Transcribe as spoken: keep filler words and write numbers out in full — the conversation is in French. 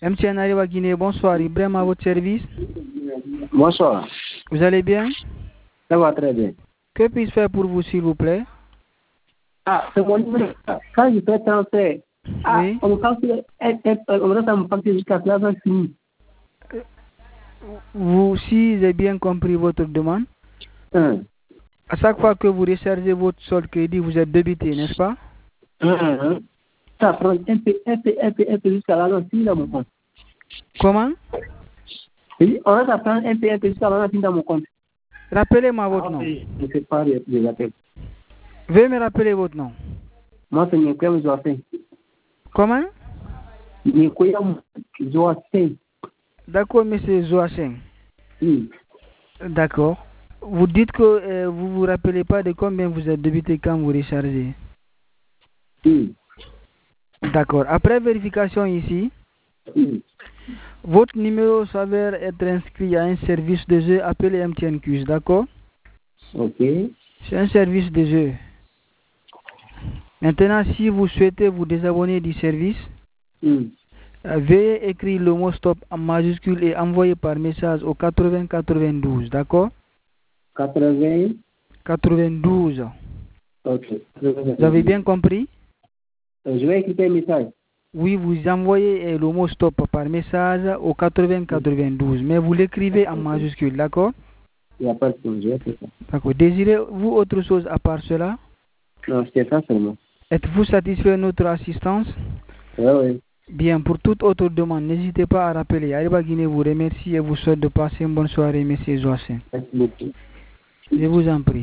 M T N Arriva Guinée, bonsoir. Ibrahim à votre service. Bonsoir. Vous allez bien? Ça va très bien. Que puis-je faire pour vous, s'il vous plaît? Ah, c'est mon numéro. Quand je fais transfert, ah, Oui. on calcule, on reste à me facturer jusqu'à cela, ça finit. Vous, si j'ai bien compris votre demande, Hum. à chaque fois que vous rechargez votre solde crédit, vous êtes débité, n'est-ce pas? Hum, hum. Ça prend un peu, un peu, un peu, un peu jusqu'à là, non, finit dans mon compte. Comment? Oui, on reste à prendre un peu, un peu jusqu'à là, finit dans mon compte. Rappelez-moi votre nom. Je ne sais pas les, les appels. Veuillez me rappeler votre nom. Moi, c'est Nikoyam Zoasen. Comment? Nikoyam Zoasen. D'accord, monsieur Zoacheng. Oui. D'accord. Vous dites que euh, vous ne vous rappelez pas de combien vous êtes débité quand vous rechargez. Oui. D'accord. Après vérification ici, Oui. votre numéro s'avère être inscrit à un service de jeu appelé M T N Quiz, d'accord? Ok. C'est un service de jeu. Maintenant, si vous souhaitez vous désabonner du service, Oui. euh, veuillez écrire le mot stop en majuscule et envoyer par message au quatre-vingts quatre-vingt-douze, d'accord? quatre-vingts. quatre-vingt-douze. Ok. Vous avez bien compris? Je vais écrire un message. Oui, vous envoyez euh, le mot stop par message au quatre-vingts quatre-vingt-douze, mais vous l'écrivez en majuscule, d'accord? Il n'y a pas de problème, je vais faire ça. D'accord. Désirez-vous autre chose à part cela? Non, c'est ça seulement. Êtes-vous satisfait de notre assistance? Oui, oui. Bien, pour toute autre demande, n'hésitez pas à rappeler. Arriva Guinée vous remercie et vous souhaite de passer une bonne soirée, monsieur Zoasen. Merci beaucoup. Je vous en prie.